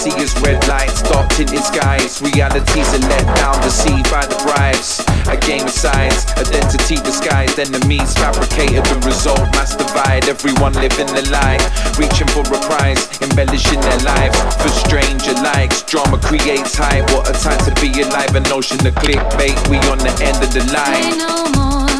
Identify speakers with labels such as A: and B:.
A: see is red lights, dark tinted skies. Realities are let down, deceived by the bribes. A game of sides, identity disguised. Enemies fabricated, the result mass divide. Everyone living the lie, reaching for a prize, embellishing their lives for stranger likes. Drama creates hype, what a time to be alive. A notion of clickbait, we on the end of the line.
B: Say no more.